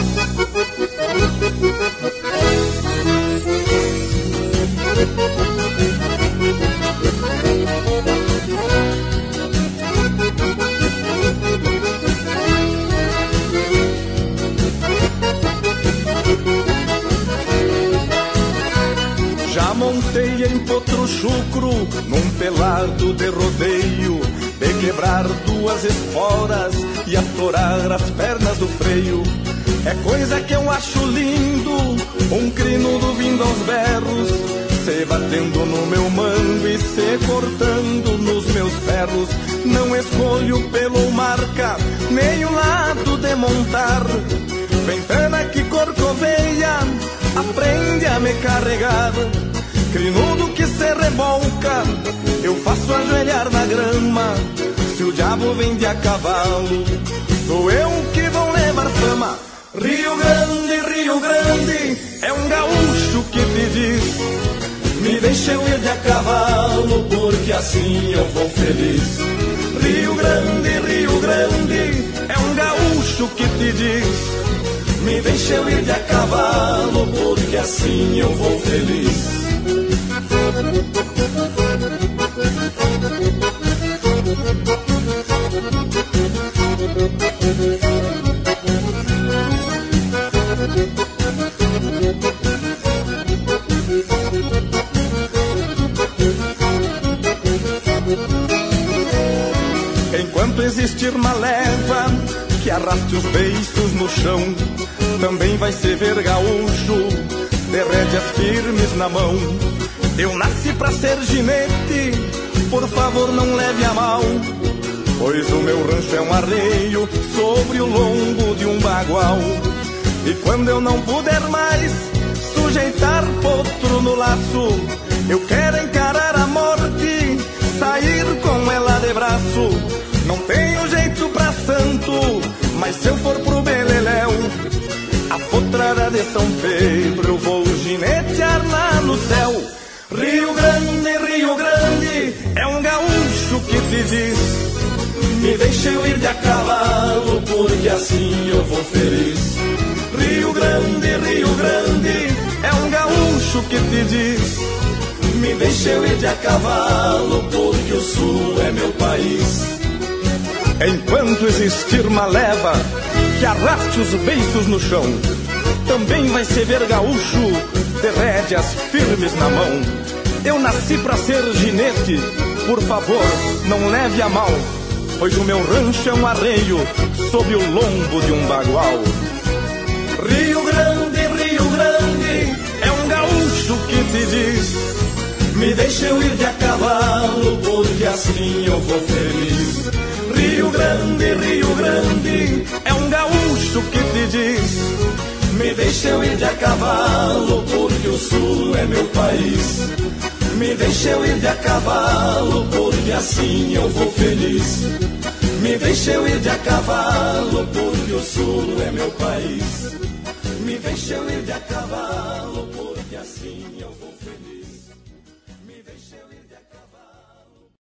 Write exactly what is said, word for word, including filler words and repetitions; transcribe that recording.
Já montei em potro chucro, num pelado de rodeio, de quebrar duas esporas e atorar as pernas do freio. É coisa que eu acho lindo, um crinudo vindo aos berros, se batendo no meu mango e se cortando nos meus ferros. Não escolho pelo marca, nem o lado de montar. Ventana que corcoveia, aprende a me carregar. Crinudo que se rebolca, eu faço ajoelhar na grama. Se o diabo vem de a cavalo, sou eu que vou levar fama. Rio Grande, Rio Grande, é um gaúcho que te diz: me deixa eu ir de a cavalo, porque assim eu vou feliz. Rio Grande, Rio Grande, é um gaúcho que te diz: me deixa eu ir de a cavalo, porque assim eu vou feliz. Enquanto existir uma leva que arraste os beiços no chão, também vai se ver gaúcho de rédeas firmes na mão. Eu nasci pra ser ginete, por favor não leve a mal, pois o meu rancho é um arreio sobre o lombo de um bagual. E quando eu não puder mais sujeitar potro no laço, eu quero encarar a morte, sair com ela de braço. Não tenho jeito pra santo, mas se eu for pro Beleléu, a potrada de São Pedro eu vou ginetear lá no céu. Rio Grande, Rio Grande, é um gaúcho que te diz: me deixa eu ir de a cavalo, porque assim eu vou feliz. Rio Grande, Rio Grande, é um gaúcho que te diz: me deixa eu ir de a cavalo, porque o sul é meu país. Enquanto existir uma leva que arraste os beiços no chão, também vai se ver gaúcho de rédeas firmes na mão. Eu nasci pra ser ginete, por favor, não leve a mal, pois o meu rancho é um arreio sob o lombo de um bagual. Rio Grande, Rio Grande, é um gaúcho que te diz: me deixa eu ir de a cavalo, porque assim eu vou feliz. Rio Grande, Rio Grande, é um gaúcho que te diz: me deixa eu ir de a cavalo, porque o sul é meu país. Me deixa eu ir de a cavalo, porque assim eu vou feliz. Me deixa eu ir de a cavalo, porque o sul é meu país. Me deixa eu ir de a cavalo.